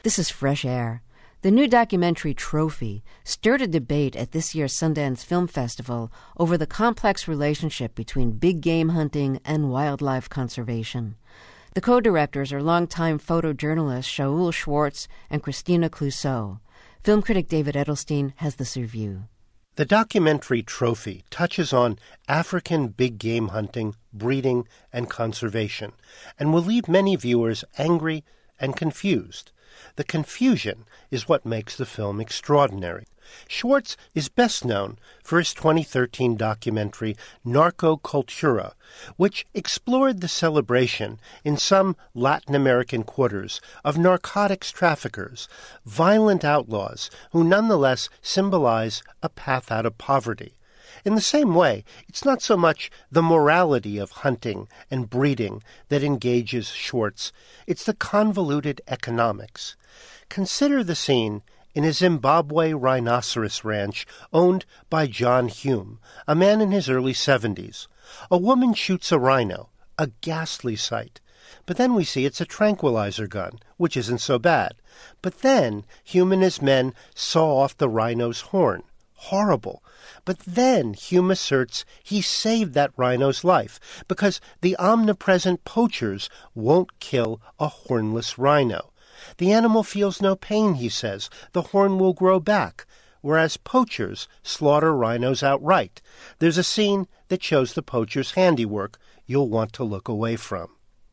This is Fresh Air. The new documentary Trophy stirred a debate at this year's Sundance Film Festival over the complex relationship between big game hunting and wildlife conservation. The co-directors are longtime photojournalists Shaul Schwartz and Christina Clouseau. Film critic David Edelstein has this review. The documentary Trophy touches on African big game hunting, breeding, and conservation, and will leave many viewers angry and confused. The confusion is what makes the film extraordinary. Schwartz is best known for his 2013 documentary Narcocultura, which explored the celebration in some Latin American quarters of narcotics traffickers, violent outlaws who nonetheless symbolize a path out of poverty. In the same way, it's not so much the morality of hunting and breeding that engages Schwartz, it's the convoluted economics. Consider the scene in a Zimbabwe rhinoceros ranch owned by John Hume, a man in his early 70s. A woman shoots a rhino, a ghastly sight. But then we see it's a tranquilizer gun, which isn't so bad. But then Hume and his men saw off the rhino's horn. Horrible. But then Hume asserts he saved that rhino's life because the omnipresent poachers won't kill a hornless rhino. The animal feels no pain, he says. The horn will grow back, whereas poachers slaughter rhinos outright. There's a scene that shows the poacher's handiwork you'll want to look away from.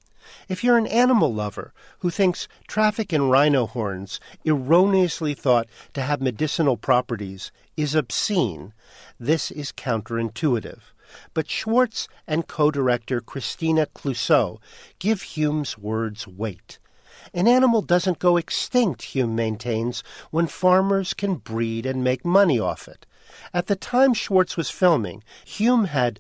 If you're an animal lover who thinks traffic in rhino horns, erroneously thought to have medicinal properties, is obscene, this is counterintuitive. But Schwartz and co-director Christina Clouseau give Hume's words weight. An animal doesn't go extinct, Hume maintains, when farmers can breed and make money off it. At the time Schwartz was filming, Hume had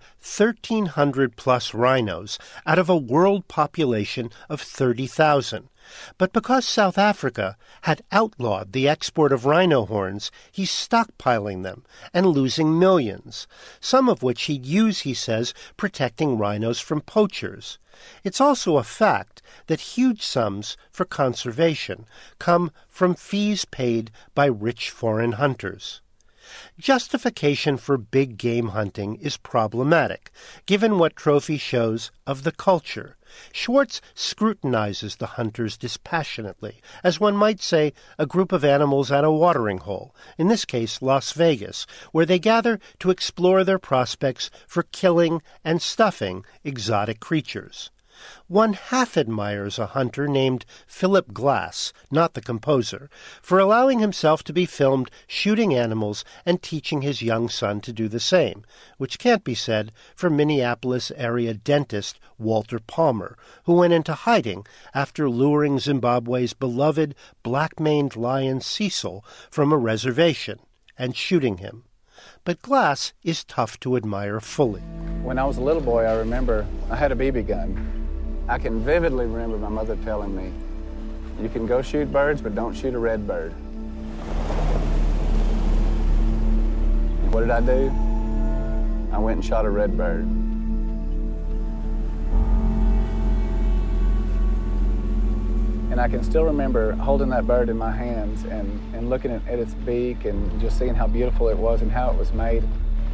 1,300-plus rhinos out of a world population of 30,000. But because South Africa had outlawed the export of rhino horns, he's stockpiling them and losing millions, some of which he'd use, he says, protecting rhinos from poachers. It's also a fact that huge sums for conservation come from fees paid by rich foreign hunters. Justification for big game hunting is problematic, given what Trophy shows of the culture. Schwartz scrutinizes the hunters dispassionately, as one might say a group of animals at a watering hole, in this case Las Vegas, where they gather to explore their prospects for killing and stuffing exotic creatures. One half admires a hunter named Philip Glass, not the composer, for allowing himself to be filmed shooting animals and teaching his young son to do the same, which can't be said for Minneapolis-area dentist Walter Palmer, who went into hiding after luring Zimbabwe's beloved black-maned lion Cecil from a reservation and shooting him. But Glass is tough to admire fully. When I was a little boy, I remember I had a BB gun. I can vividly remember my mother telling me, you can go shoot birds, but don't shoot a red bird. What did I do? I went and shot a red bird. And I can still remember holding that bird in my hands and looking at its beak and just seeing how beautiful it was and how it was made.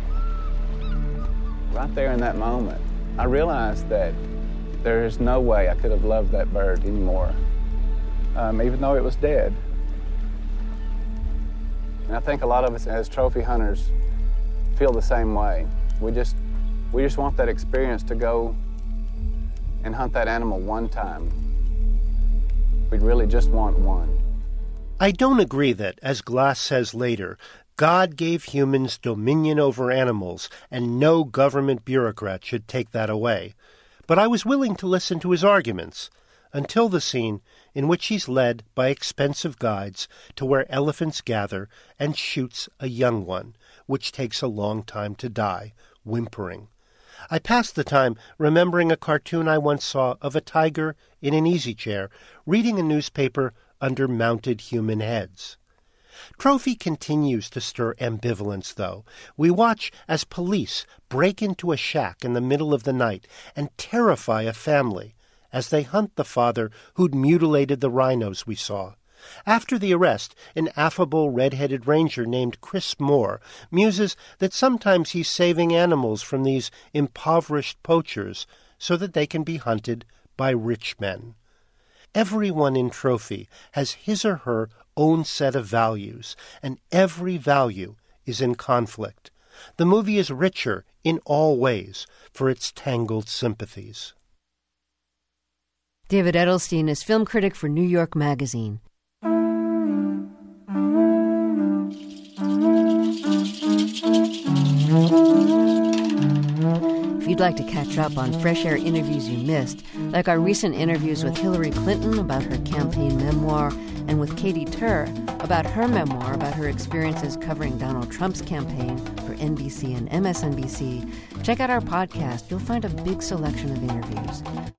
Right there in that moment, I realized that there is no way I could have loved that bird anymore, even though it was dead. And I think a lot of us as trophy hunters feel the same way. We just want that experience to go and hunt that animal one time. We'd really just want one. I don't agree that, as Glass says later, God gave humans dominion over animals and no government bureaucrat should take that away. But I was willing to listen to his arguments, until the scene in which he's led by expensive guides to where elephants gather and shoots a young one, which takes a long time to die, whimpering. I passed the time remembering a cartoon I once saw of a tiger in an easy chair reading a newspaper under mounted human heads. Trophy continues to stir ambivalence, though. We watch as police break into a shack in the middle of the night and terrify a family as they hunt the father who'd mutilated the rhinos we saw. After the arrest, an affable red-headed ranger named Chris Moore muses that sometimes he's saving animals from these impoverished poachers so that they can be hunted by rich men. Everyone in Trophy has his or her own set of values, and every value is in conflict. The movie is richer in all ways for its tangled sympathies. David Edelstein is film critic for New York Magazine. If you'd like to catch up on Fresh Air interviews you missed, like our recent interviews with Hillary Clinton about her campaign memoir and with Katie Tur about her memoir about her experiences covering Donald Trump's campaign for NBC and MSNBC, check out our podcast. You'll find a big selection of interviews.